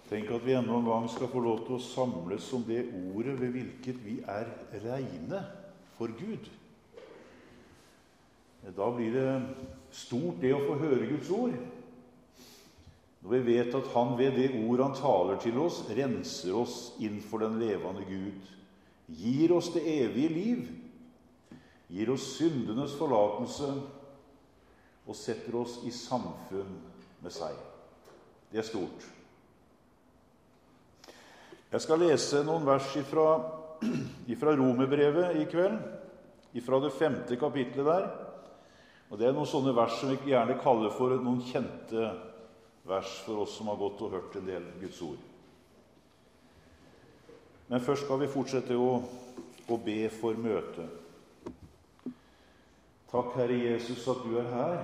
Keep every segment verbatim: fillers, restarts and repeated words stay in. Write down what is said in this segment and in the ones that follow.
Tenk at vi enda en gang skal få lov til å samles om det ordet ved hvilket vi er reine for Gud. Da blir det stort det å få høre Guds ord. Når vi vet at han ved det ord han taler til oss, renser oss innenfor den levende Gud, gir oss det evige liv, gir oss syndenes forlatelse og setter oss i samfunn med seg. Det er stort. Jeg skal lese noen vers ifra, ifra Romerbrevet i kveld, ifra det femte kapitlet der. Og det er noen sånne vers som vi gjerne kaller for noen kjente vers for oss som har gått og hørt en del Guds ord. Men først skal vi fortsette å, å be for møtet. Takk, Herre Jesus, at du er her.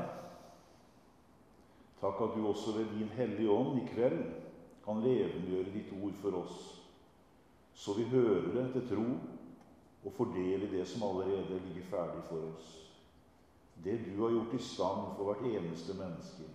Takk at du også ved din hellige ånd i kveld kan levendegjøre ditt ord for oss, så vi hører det til tro og fordele det som allerede ligger ferdig for oss. Det du har gjort i stand for hvert eneste menneske.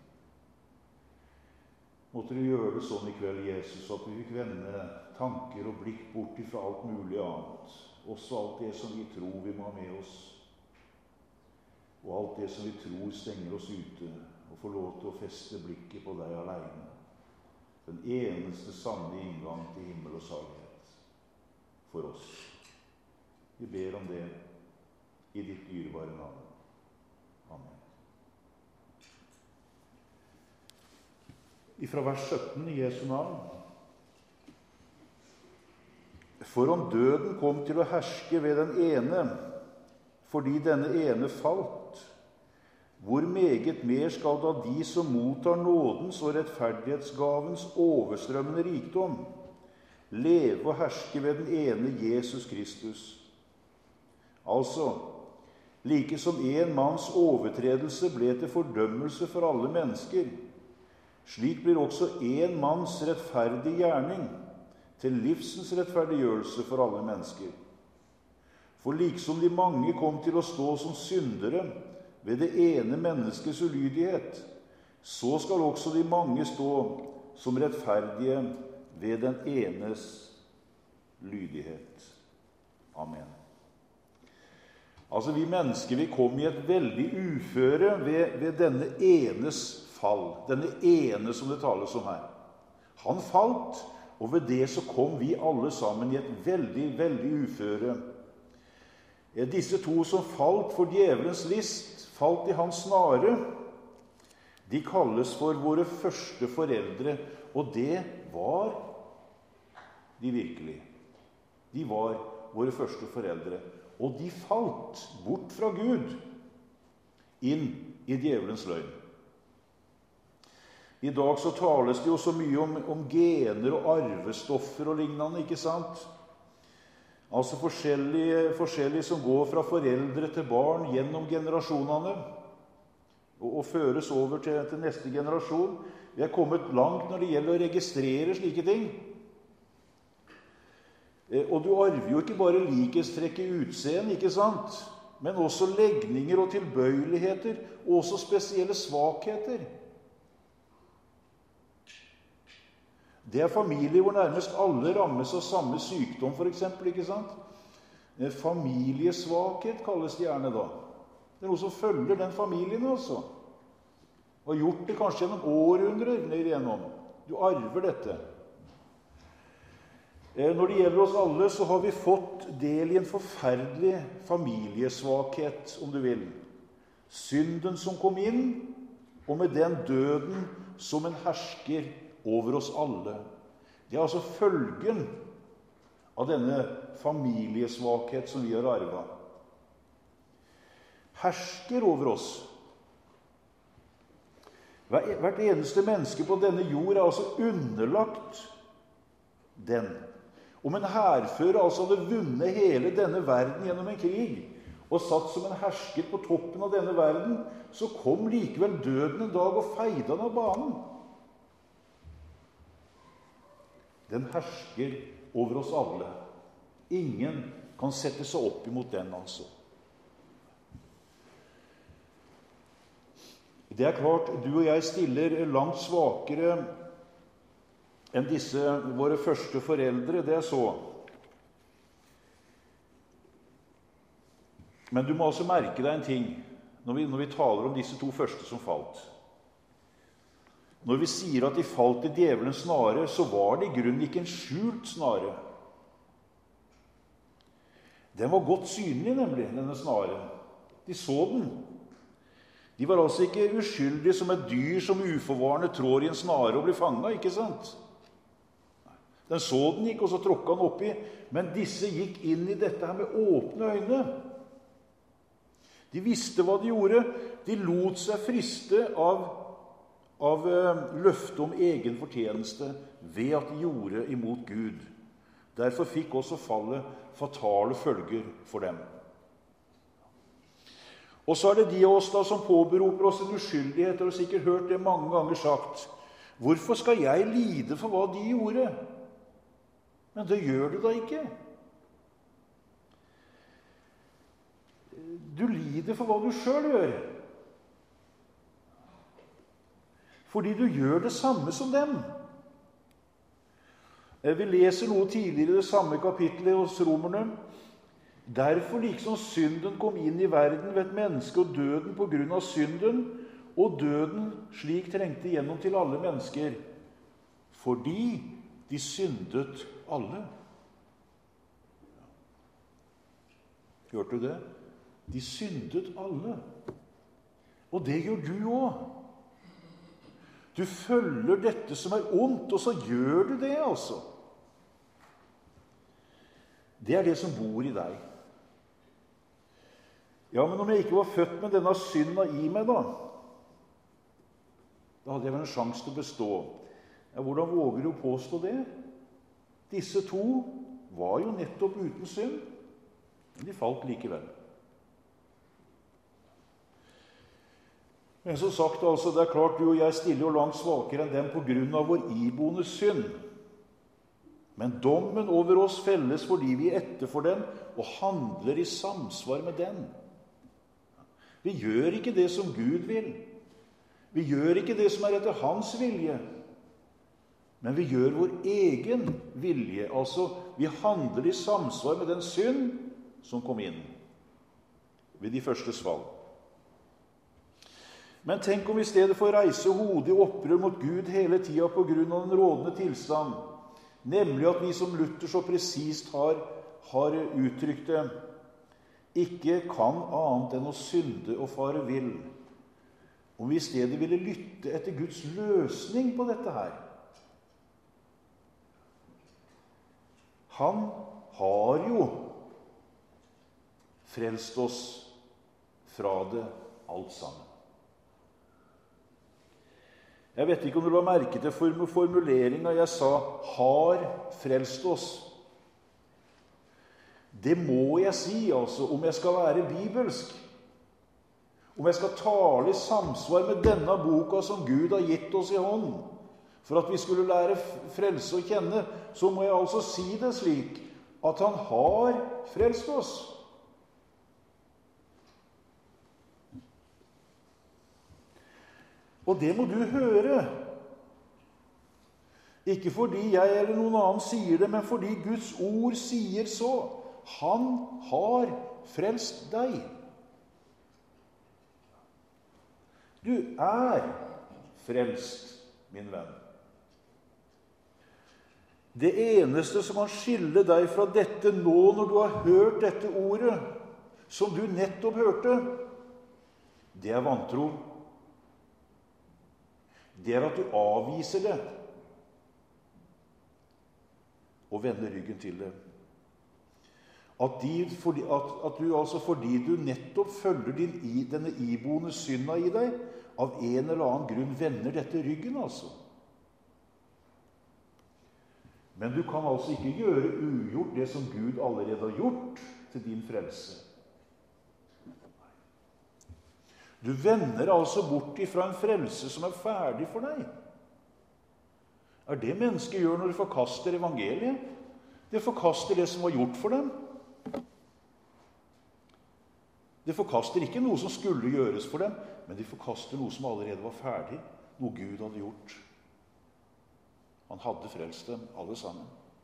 Måtte du gjøre det sånn i kveld, Jesus, at vi fikk vende tanker og blikk bort fra alt mulig annet, også alt det som vi tror vi må ha med oss, og alt det som vi tror stenger oss ute, og få lov til å feste blikket på deg alene. Den eneste sanne inngang til himmel og salighet for oss. Vi ber om det i ditt dyrebare navn. Amen. Ifra vers sytten i Jesu navn. For om døden kom til å herske ved den ene, fordi denne ene falt, hvor meget mer skal da de som mottar nådens og rettferdighetsgavens overstrømmende rikdom, leve og herske ved den ene Jesus Kristus. Altså, like som en manns overtredelse ble til fordømmelse for alle mennesker, slik blir også en manns rettferdige gjerning til livsens rettferdiggjørelse for alle mennesker. For liksom de mange kom til å stå som syndere ved det ene menneskets ulydighet, så skal også de mange stå som rettferdige ved den enes lydighet. Amen. Altså, vi mennesker, vi kom i et veldig uføre ved, ved denne enes fall. Denne ene som det tales om her. Han falt, og ved det så kom vi alle sammen i et veldig, veldig uføre. Disse to som falt for djevelens list, falt i hans snare, de kalles for våre første foreldre, og det var de virkelig. De var våre første foreldre, og de falt bort fra Gud inn i djevelens løgn. I dag så tales det jo så mye om, om gener og arvestoffer og lignende, ikke sant? Altså forskjellige, forskjellige som går fra foreldre til barn gjennom generasjonene og, og føres over til, til neste generasjon. Vi er kommet langt når det gjelder å registrere slike ting. Eh, og du arver jo ikke bare likhetstrekk i utseende, ikke sant? Men også legninger og tilbøyeligheter, og også spesielle svakheter. Det er familier hvor nærmest alle rammes av samme sykdom, for eksempel, ikke sant? Familiesvakhet kalles det gjerne da. Det er noe som følger den familien, altså. Og har gjort det kanskje gjennom århundrer ned igjennom. Du arver dette. Når det gjelder oss alle, så har vi fått del i en forferdelig familiesvakhet, om du vil. Synden som kom inn, og med den døden som en hersker over oss alle. Det er altså følgen av denne familiesvakhet som vi har arvet. Hersker over oss. Hvert eneste menneske på denne jord er altså underlagt den. Om en hærfører altså hadde vunnet hele denne verden gjennom en krig, og satt som en hersker på toppen av denne verden, så kom likevel døden en dag og feide han av banen. Den hersker over oss alle. Ingen kan sette seg opp imot den, altså. Det er klart, du og jeg stiller langt svakere enn disse våre første foreldre, det er så. Men du må altså merke deg en ting når vi, når vi taler om disse to første som falt. Når vi sier at de falt i djevelens snare, så var det i grunnen ikke en skjult snare. Den var godt synlig, nemlig, denne snaren. De så den. De var altså ikke uskyldige som et dyr som uforvarende trår i en snare og blir fanget, ikke sant? Den så den ikke, og så tråkket han oppi. Men disse gikk inn i dette her med åpne øyne. De visste hva de gjorde. De lot seg friste av, av eh, løftet om egen fortjeneste ved at de gjorde imot Gud. Derfor fikk også fallet fatale følger for dem. Og så er det de av oss da som påberoper oss en uskyldighet, og har sikkert hørt det mange ganger sagt. Hvorfor skal jeg lide for hva de gjorde? Men det gjør du da ikke. Du lider for hva du selv gjør. Fordi du gjør det samme som dem. Vi leser noe tidligere i det samme kapittelet hos romerne. Derfor liksom synden kom inn i verden ved et menneske og døden på grunn av synden, og døden slik trengte gjennom til alle mennesker, fordi de syndet alle. Hørte du det? De syndet alle. Og det gjør du også. Du følger dette som er ondt, og så gjør du det, altså. Det er det som bor i deg. Ja, men om jeg ikke var født med denne synda i meg, da, da hadde jeg vel en sjanse til å bestå. Ja, hvordan våger du å påstå det? Disse to var jo nettopp uten synd, men de falt likevel. Men som sagt, altså, det er klart du og jeg stiller jo langt svakere enn dem på grunn av vår iboende synd. Men dommen over oss felles fordi vi er etter for den og handler i samsvar med den. Vi gjør ikke det som Gud vil. Vi gjør ikke det som er etter hans vilje. Men vi gjør vår egen vilje. Altså, vi handler i samsvar med den synd som kom inn ved de første fall. Men tenk om vi i stedet for å reise hodet i opprør mot Gud hele tiden på grunn av den rådende tilstand, nemlig at vi som Luther så presist har, har uttrykt det, ikke kan annet enn å synde og fare vill. Om vi i stedet ville lytte etter Guds løsning på dette her. Han har jo frelst oss fra det alt sammen. Jeg vet ikke om du la merke til formuleringen jeg sa, har frelst oss. Det må jeg si, altså, om jeg skal være bibelsk. Om jeg skal tale i samsvar med denne boka som Gud har gitt oss i hånd, for at vi skulle lære frelse å kjenne, så må jeg altså si det slik, at han har frelst oss. Og det må du høre. Ikke fordi jeg eller noen annen sier det, men fordi Guds ord sier så. Han har frelst deg. Du er frelst, min venn. Det eneste som kan skille deg fra dette nå, når du har hørt dette ordet, som du nettopp hørte, det er vantro. Det er at du avviser det og vender ryggen til det. At, de, fordi, at, at du altså fordi du nettopp følger din, denne iboende synda i deg, av en eller annen grunn vender dette ryggen, altså. Men du kan altså ikke gjøre ugjort det som Gud allerede har gjort til din frelse. Du vender altså bort ifra en frelse som er ferdig for deg. Er det mennesket gjør når de forkaster evangeliet? De forkaster det som var gjort for dem. De forkaster ikke noe som skulle gjøres for dem, men de forkaster noe som allerede var ferdig, noe Gud hadde gjort. Han hadde frelst dem, alle sammen.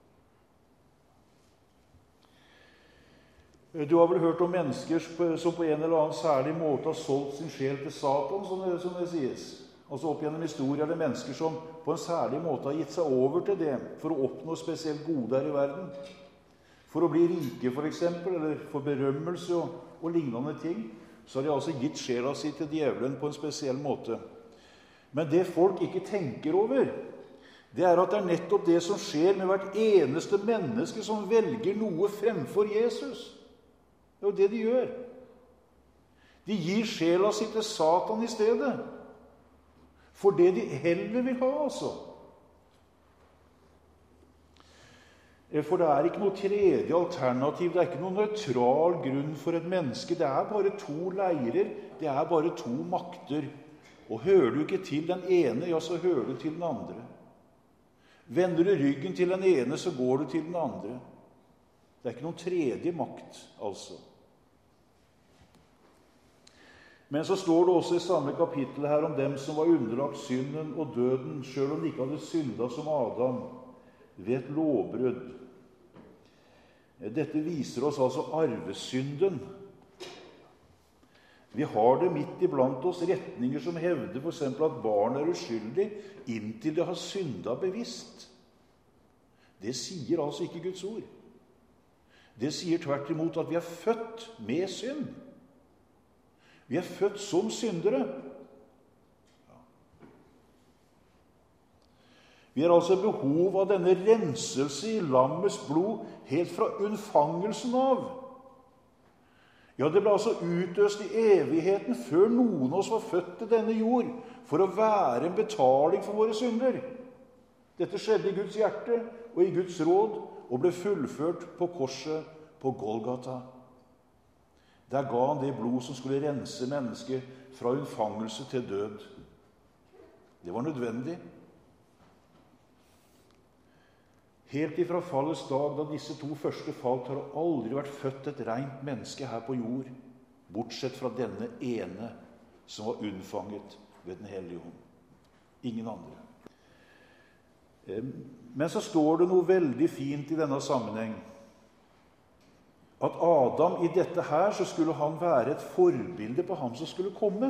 Du har vel hørt om mennesker som på en eller annen særlig måte har solgt sin sjel til Satan, som det, som det sies. Altså opp gjennom historier er det mennesker som på en særlig måte har gitt seg over til det for å oppnå spesielt gode her i verden. For å bli rike, for eksempel, eller for berømmelse og, og lignende ting, så har de altså gitt sjela si til djevelen på en spesiell måte. Men det folk ikke tenker over, det er at det er nettopp det som skjer med hvert eneste menneske som velger noe fremfor Jesus. Det er jo det de gjør. De gir sjela si til Satan i stedet. For det de heller vil ha, altså. For det er ikke noe tredje alternativ, det er ikke noe nøytral grunn for et menneske. Det er bare to leirer, det er bare to makter. Og hører du ikke til den ene, ja, så hører du til den andre. Vender du ryggen til den ene, så går du til den andre. Det er ikke noen tredje makt, altså. Men så står det også i samme kapittel her om dem som var underlagt synden og døden, selv om de ikke hadde syndet som Adam, ved et lovbrudd. Dette viser oss altså arvesynden. Vi har det midt iblant oss retninger som hevder for eksempel at barn er uskyldig inntil det har syndet bevisst. Det sier altså ikke Guds ord. Det sier tvert imot at vi er født med synd. Vi er født som syndere. Vi har altså behov av denne renselse i lammets blod helt fra unnfangelsen av. Ja, det ble altså utøst i evigheten før noen av oss var født til denne jord for å være en betaling for våre synder. Dette skjedde i Guds hjerte og i Guds råd og ble fullført på korset på Golgata. Der ga han det blod som skulle rense mennesket fra unnfangelse til død. Det var nødvendig. Helt ifra fallets dag, da disse to første falt, har det aldri vært født et rent menneske her på jord, bortsett fra denne ene som var unnfanget ved den hellige ånd. Ingen andre. Men så står det noe veldig fint i denne sammenheng. At Adam i dette her, så skulle han være et forbilde på ham som skulle komme.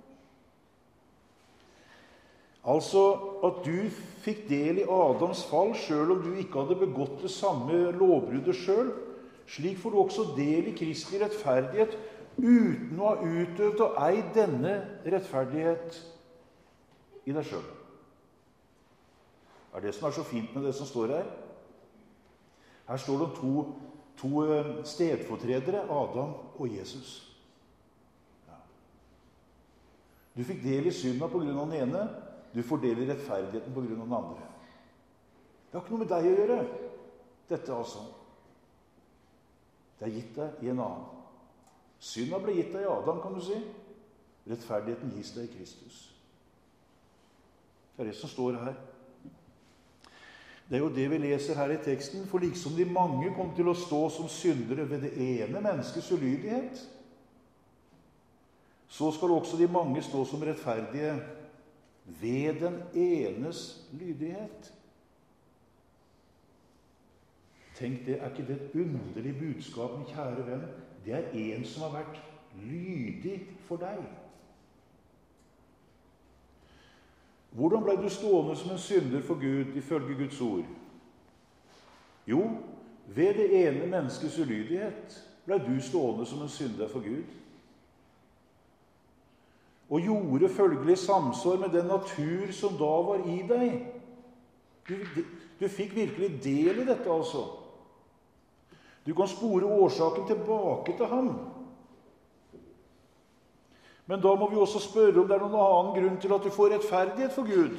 Altså at du fikk del i Adams fall, selv om du ikke hadde begått det samme lovbruddet selv. Slik får du også del i Kristi rettferdighet, uten å ha utøvd og eid denne rettferdighet i deg selv. Det er det som er så fint med det som står her. Her står det om to, to stedfortredere, Adam og Jesus. Ja. Du fikk del i synda på grunn av den ene, du får del i rettferdigheten på grunn av den andre. Det har ikke noe med deg å gjøre, dette altså. Det er gitt deg i en annen. Synda ble gitt deg i Adam, kan du si. Rettferdigheten gis deg i Kristus. Det er det som står her. Det er jo det vi leser her i teksten, for liksom de mange kom til å stå som syndere ved det ene menneskets ulydighet, så skal også de mange stå som rettferdige ved den enes lydighet. Tenk det, er ikke det et underlig budskap, min kjære venn? Det er en som har vært lydig for deg. Hvordan ble du stående som en synder for Gud, ifølge Guds ord? Jo, ved det ene menneskets ulydighet ble du stående som en synder for Gud. Og gjorde følgelig samsvar med den natur som da var i deg. Du, du fikk virkelig del i dette, altså. Du kan spore årsaken tilbake til ham. Men da må vi også spørre om det er noen annen grunn til at du får rettferdighet for Gud.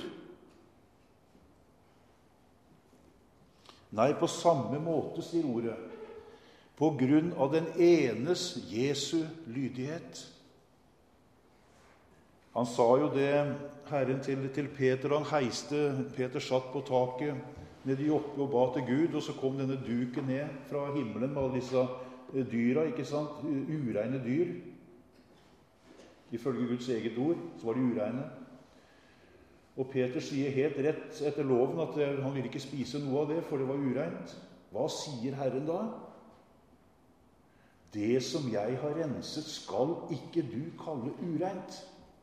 Nei, på samme måte, sier ordet, på grunn av den enes Jesu lydighet. Han sa jo det, Herren, til, til Peter. Han heiste, Peter satt på taket nede i oppe og ba til Gud, og så kom denne duken ned fra himmelen med alle disse dyra, ikke sant? Ureine dyr. Ifølge Guds eget ord så var de ureine. Og Peter sier helt rett etter loven at han vil ikke spise noe av det, for det var ureint. Hva sier Herren da? Det som jeg har renset, skal ikke du kalle ureint.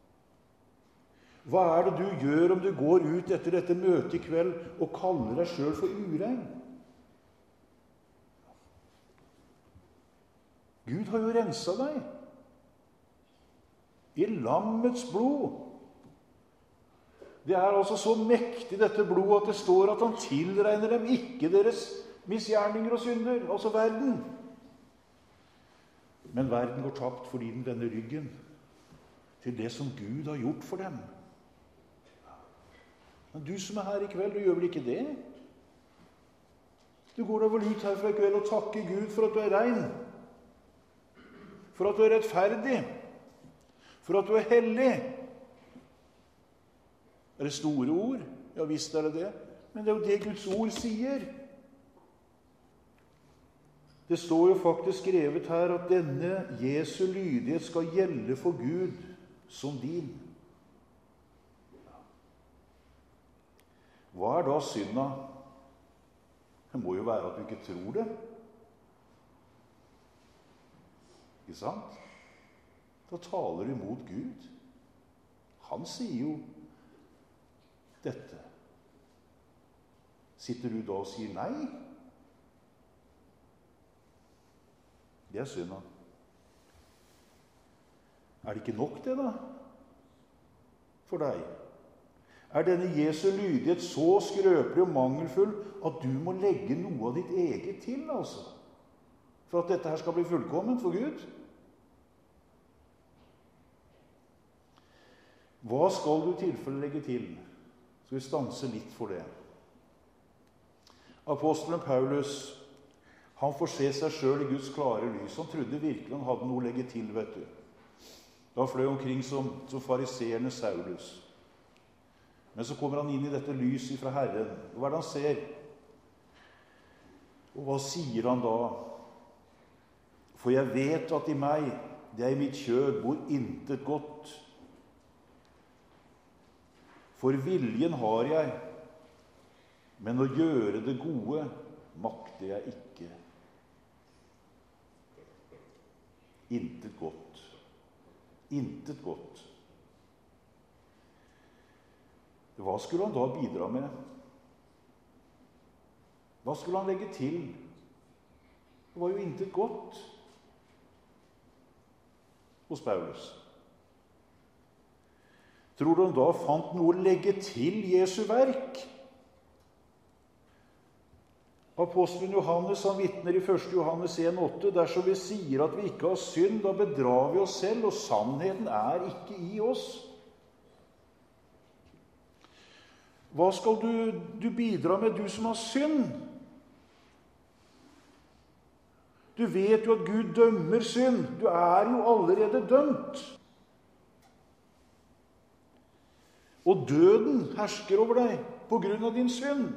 Hva er det du gjør om du går ut etter dette møtet i kveld og kaller deg selv for urein? Gud har jo renset deg i lammets blod. Det er altså så mektig, dette blodet, at det står at han tilregner dem ikke deres misgjerninger og synder, altså verden. Men verden går tapt fordi den vender ryggen til det som Gud har gjort for dem. Men du som er her i kveld, du gjør vel ikke det? Du går da vel ut herfra i kveld og takker Gud for at du er rein, for at du er rettferdig, for at du er hellig. Er det store ord? Ja, visst er det det. Men det er jo det Guds ord sier. Det står jo faktisk skrevet her at denne Jesu lydighet skal gjelde for Gud som din. Hva er da synda? Det må jo være at du ikke tror det. Ikke sant? Da taler du imot Gud. Han sier jo dette. Sitter du da og sier nei? Det er synda. Er det ikke nok det da? For deg? Er denne Jesu lydighet så skrøpelig og mangelfull at du må legge noe av ditt eget til, altså? For at dette her skal bli fullkomment for Gud? Hva skal du i tilfelle legge til? Skal vi stanse litt for det? Apostelen Paulus, han får se seg selv i Guds klare lys. Han trodde virkelig han hadde noe å legge til, vet du. Da fløy han omkring som, som fariseerne Saulus. Men så kommer han inn i dette lyset fra Herren. Hva er det han ser? Og hva sier han da? For jeg vet at i meg, det er i mitt kjød, bor intet godt. For viljen har jeg, men å gjøre det gode makter jeg ikke. Intet godt. Intet godt. Hva skulle han da bidra med? Hva skulle han legge til? Det var jo intet godt hos Paulus. Tror du han da fant noe å legge til Jesu verk? Apostelen Johannes, han vitner i første Johannes en åtte, dersom vi sier at vi ikke har synd, da bedrar vi oss selv, og sannheten er ikke i oss. Hva skal du, du bidra med, du som har synd? Du vet jo at Gud dømmer synd. Du er jo allerede dømt. Og døden hersker over deg på grunn av din synd.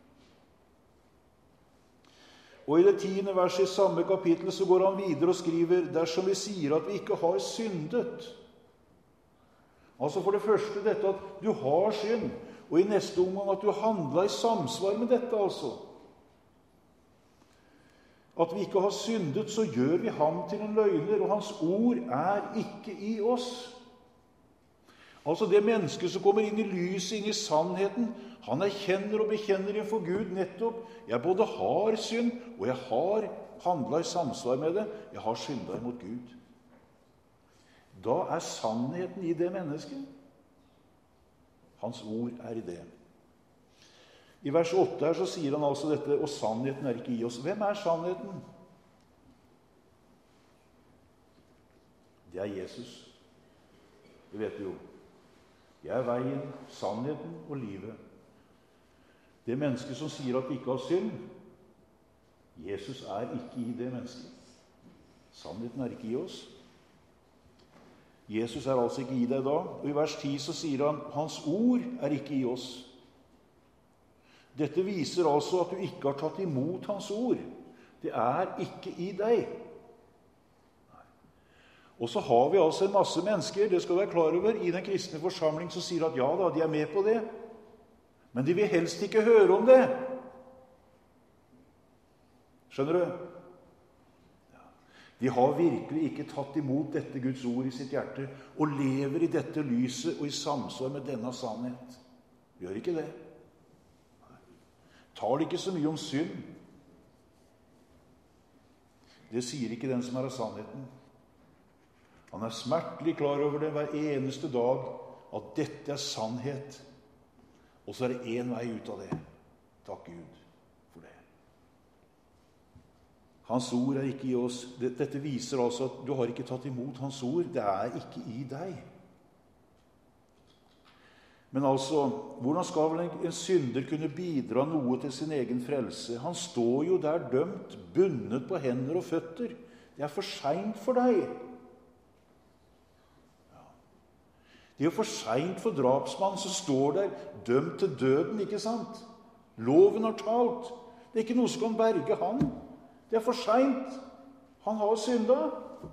Og i det tiende verset i samme kapittel så går han videre og skriver, dersom vi sier at vi ikke har syndet. Altså for det første dette at du har synd, og i neste omgang at du handler i samsvar med dette altså. At vi ikke har syndet, så gjør vi ham til en løgner, og hans ord er ikke i oss. Altså det mennesket som kommer inn i lyset, inn i sannheten, han erkjenner og bekjenner innenfor Gud nettopp. Jeg både har synd, og jeg har handlet i samsvar med det. Jeg har syndet imot Gud. Da er sannheten i det mennesket. Hans ord er i det. I vers åtte her så sier han altså dette, og sannheten er ikke i oss. Hvem er sannheten? Det er Jesus. Det vet du jo. Jeg er veien, sannheten og livet. Det mennesket som sier at vi ikke har synd, Jesus er ikke i det mennesket. Sannheten er ikke i oss. Jesus er altså ikke i deg da. Og i vers ti så sier han, hans ord er ikke i oss. Dette viser altså at du ikke har tatt imot hans ord. Det er ikke i deg. Og så har vi altså en masse mennesker, det skal du være klar over, i den kristne forsamling som sier at ja da, de er med på det. Men de vil helst ikke høre om det. Skjønner du? Ja. De har virkelig ikke tatt imot dette Guds ord i sitt hjerte, og lever i dette lyset og i samsvar med denne sannhet. Gjør ikke det. Tar det ikke så mye om synd. Det sier ikke den som er av sannheten. Han er smertelig klar over det hver eneste dag, at dette er sannhet. Og så er det en vei ut av det. Takk Gud for det. Hans ord er ikke i oss. Dette viser altså at du har ikke tatt imot hans ord. Det er ikke i deg. Men altså, hvordan skal vel en, en synder kunne bidra noe til sin egen frelse? Han står jo der dømt, bundet på hender og føtter. Det er for sent for deg. Ja. Det er jo for sent for drapsmannen som står der, dømt til døden, ikke sant? Loven har talt. Det er ikke noe som kan berge han. Det er for sent. Han har syndet.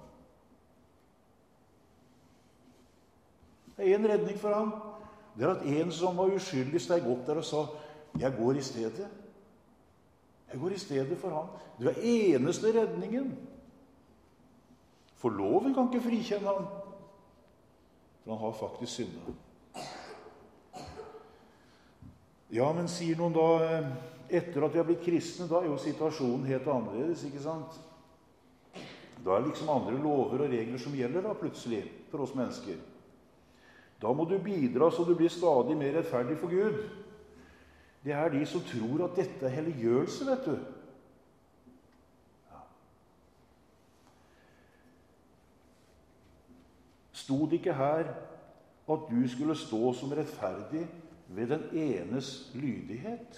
Det er en redning for ham. Det er at en som var uskyldig steg opp der og sa, jeg går i stedet. Jeg går i stedet for ham. Det er eneste redningen. For loven kan ikke frikjenne ham. For han har faktisk syndet. Ja, men sier noen da, etter at de har blitt kristne, da er jo situasjonen helt annerledes, ikke sant? Da er det liksom andre lover og regler som gjelder da, plutselig, for oss mennesker. Da må du bidra så du blir stadig mer rettferdig for Gud. Det er de som tror at dette er helliggjørelse, vet du. Ja. Stod det ikke her at du skulle stå som rettferdig ved den enes lydighet?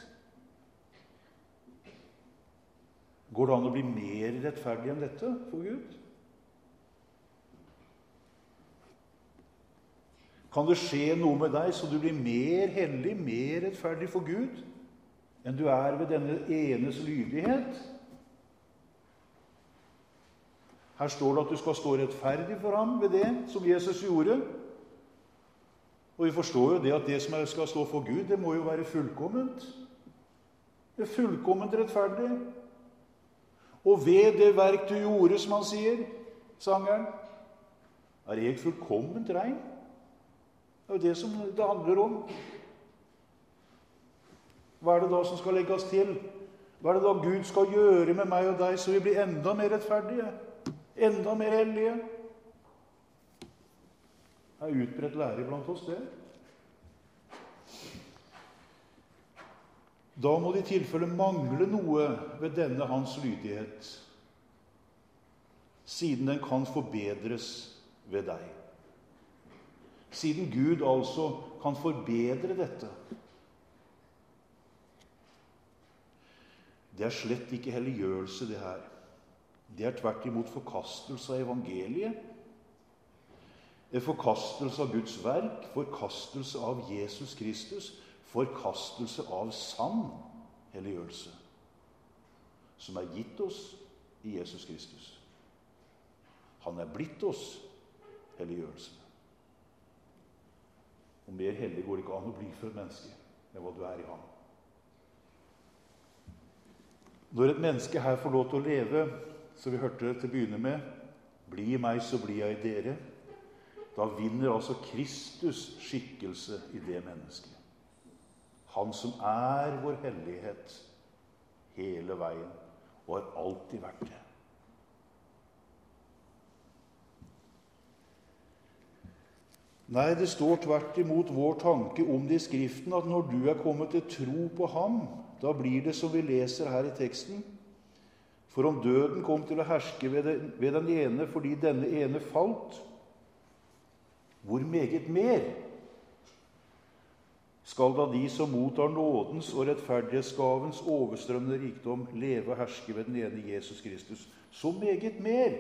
Går det an å bli mer rettferdig enn dette for Gud? Kan det skje noe med deg så du blir mer hellig, mer rettferdig for Gud enn du er ved denne enes lydighet? Her står det at du skal stå rettferdig for ham ved det som Jesus gjorde. Og vi forstår jo det at det som skal stå for Gud, det må jo være fullkomment. Det er fullkomment rettferdig. Og ved det verk du gjorde, som han sier, sangeren, er jeg fullkomment rein. Det er jo det som det handler om. Hva er det da som skal legges til? Hva er det da Gud skal gjøre med meg og deg så vi blir enda mer rettferdige? Enda mer hellige? Det er utbredt lære blant oss, det. Da må det i tilfelle mangle noe ved denne hans lydighet, siden den kan forbedres ved deg. Siden Gud altså kan forbedre dette. Det er slett ikke helliggjørelse, det her. Det er tvert imot forkastelse av evangeliet. En forkastelse av Guds verk, forkastelse av Jesus Kristus, forkastelse av sann helliggjørelse, som er gitt oss i Jesus Kristus. Han er blitt oss helliggjørelse. Og mer hellig går det ikke an å bli for et menneske enn hva du er i ham. Når et menneske her får lov til å leve, så vi hørte det til å begynne med, bli i meg, så blir jeg i dere, da vinner altså Kristus skikkelse i det mennesket. Han som er vår hellighet hele veien, og har alltid vært det. Nei, det står tvert imot vår tanke om det i Skriften, at når du er kommet til tro på ham, da blir det som vi leser her i teksten. For om døden kom til å herske ved den, ved den ene fordi denne ene falt, hvor meget mer skal da de som mottar nådens og rettferdighetsgavens overstrømmende rikdom leve og herske ved den ene Jesus Kristus? Så meget mer!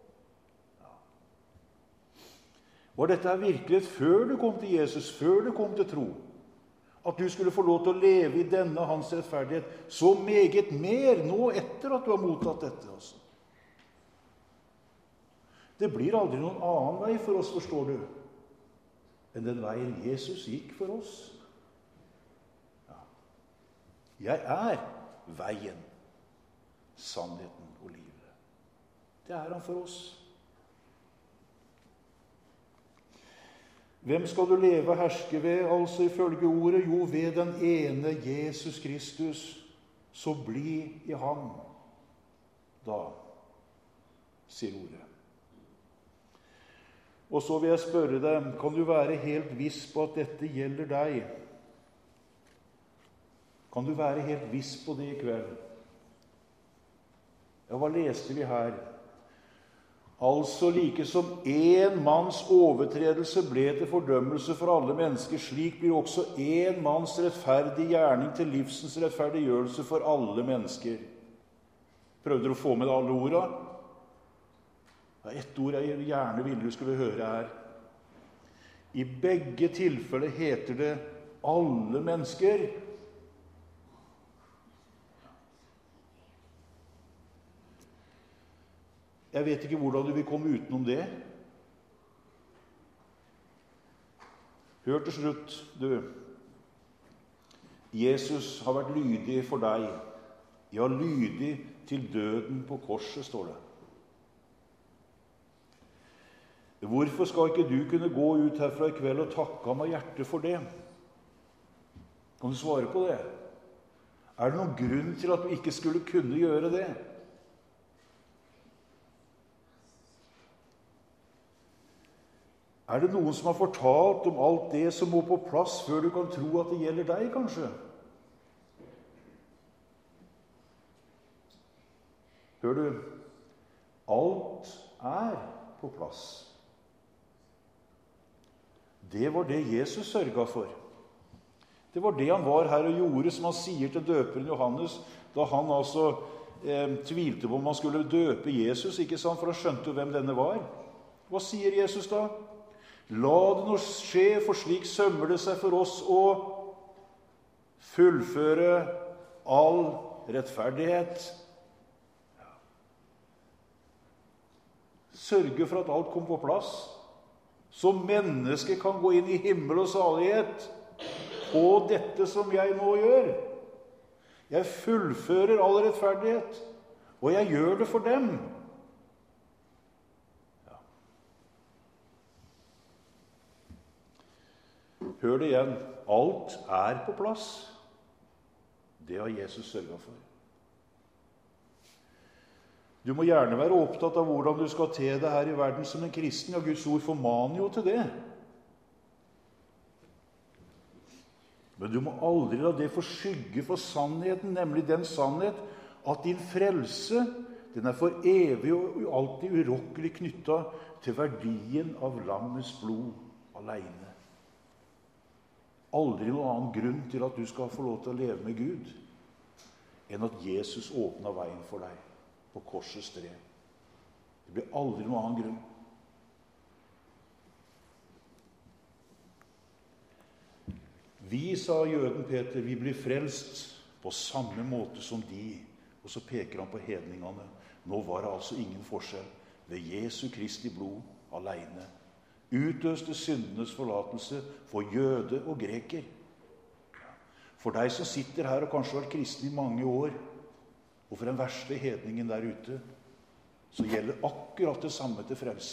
Var dette virkelighet før du kom til Jesus, før du kom til tro? At du skulle få lov til å leve i denne hans rettferdighet så meget mer nå etter at du har mottatt dette. Altså. Det blir aldri noen annen vei for oss, forstår du, enn den veien Jesus gikk for oss. Ja. Jeg er veien, sannheten og livet. Det er han for oss. Hvem skal du leve og herske ved, altså ifølge ordet? Jo, ved den ene Jesus Kristus. Så bli i ham, da, sier ordet. Og så vil jeg spørre deg, kan du være helt viss på at dette gjelder deg? Kan du være helt viss på det i kveld? Ja, hva leste vi her? Altså like som en manns overtredelse ble til fordømmelse for alle mennesker, slik blir også en manns rettferdige gjerning til livsens rettferdiggjørelse for alle mennesker. Prøvde du å få med alle orda? Ja, ett ord jeg gjerne ville du skulle høre her. I begge tilfeller heter det alle mennesker. Jeg vet ikke hvordan du vil komme utenom det. Hør til slutt, du. Jesus har vært lydig for deg. Ja, lydig til døden på korset, står det. Hvorfor skal ikke du kunne gå ut herfra i kveld og takke ham av hjertet for det? Kan du svare på det? Er det noen grunn til at du ikke skulle kunne gjøre det? Er det noen som har fortalt om alt det som må på plass før du kan tro at det gjelder deg, kanskje? Hør du, alt er på plass. Det var det Jesus sørget for. Det var det han var her og gjorde, som han sier til døperen Johannes, da han altså eh, tvilte på om han skulle døpe Jesus, ikke sant? For han skjønte jo hvem denne var. Hva sier Jesus da? La det nå skje, for slik sømmer det seg for oss å fullføre all rettferdighet. Sørge for at alt kommer på plass, så mennesket kan gå inn i himmel og salighet på dette som jeg nå gjør. Jeg fullfører all rettferdighet, og jeg gjør det for dem. Hør det igjen. Alt er på plass. Det har Jesus sørget for. Du må gjerne være opptatt av hvordan du skal te deg her i verden som en kristen. Ja, Guds ord formaner jo til det. Men du må aldri la det få skygge for sannheten, nemlig den sannhet at din frelse, den er for evig og alltid urokkelig knyttet til verdien av lammets blod alene. Aldri noen annen grunn til at du skal få lov til å leve med Gud enn at Jesus åpnet veien for deg på korsets tre. Det blir aldri noen annen grunn. Vi, sa jøden Peter, vi blir frelst på samme måte som de. Og så peker han på hedningene. Nå var det altså ingen forskjell. Ved Jesu Kristi blod alene utøste syndenes forlatelse for jøde og greker. For deg som sitter her og kanskje har vært kristen i mange år, og for den verste hedningen der ute, så gjelder akkurat det samme til frelse.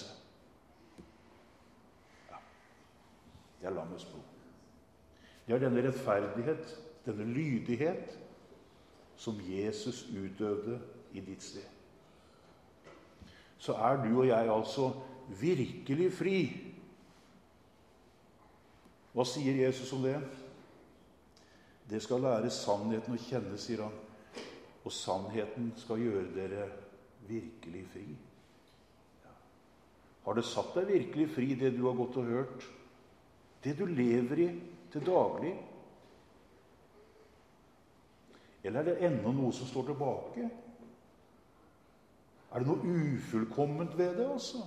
Ja, det er lammets blod. Det er denne rettferdighet, denne lydighet, som Jesus utøvde i ditt sted. Så er du og jeg altså virkelig fri. Hva sier Jesus om det? Det skal lære sannheten å kjenne, sier han. Og sannheten skal gjøre dere virkelig fri. Ja. Har det satt deg virkelig fri, det du har gått og hørt? Det du lever i til daglig? Eller er det ennå noe som står tilbake? Er det noe ufullkomment ved det, altså?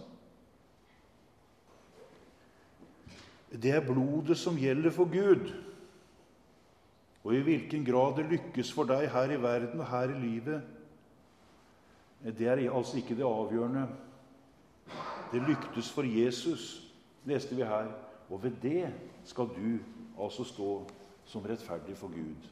Det er blodet som gjelder for Gud. Og i hvilken grad det lykkes for deg her i verden og her i livet, det er altså ikke det avgjørende. Det lyktes for Jesus, leste vi her, og ved det skal du altså stå som rettferdig for Gud.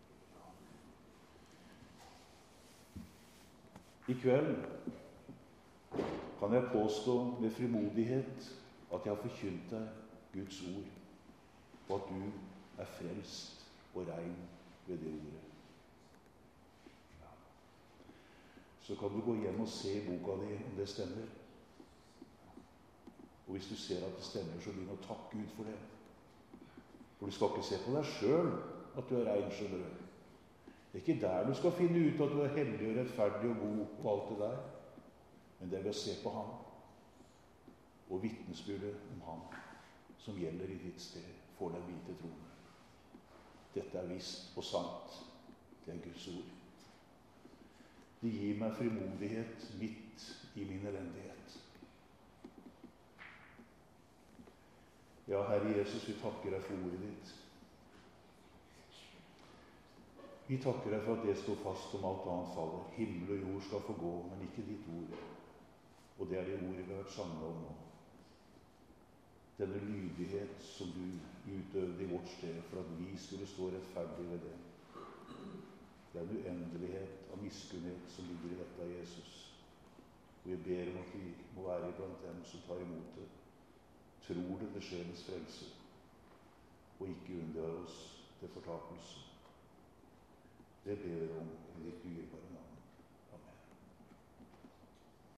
I kveld kan jeg påstå med frimodighet at jeg har forkynt deg Guds ord, og at du er frelst og rein ved det ordet. Ja. Så kan du gå hjem og se i boka di om det stemmer. Og hvis du ser at det stemmer, så begynn å takke Gud for det. For du skal ikke se på deg selv at du er rein, skjønner du. Det er ikke der du skal finne ut at du er hellig og rettferdig og god og alt det der. Men det er ved å se på ham og vitnesbyrdet om ham som gjelder i ditt sted, får deg hvite trone. Dette er visst og sant. Det er Guds ord. Det gir meg frimodighet midt i min elendighet. Ja, Herre Jesus, vi takker deg for ordet ditt. Vi takker deg for at det står fast om alt annet faller. Himmel og jord skal få gå, men ikke ditt ord. Og det er det ordet vi har vært samlet om nå. Denne lydighet som du utøvde i vårt sted for at vi skulle stå rettferdig ved det. Det er en uendelighet av miskunnhet som ligger i dette av Jesus. Og vi ber om at vi må være blant dem som tar imot det. Tror det det sjelens frelse, og ikke unndrar oss til fortapelse. Det ber vi om i ditt dyrebare navn.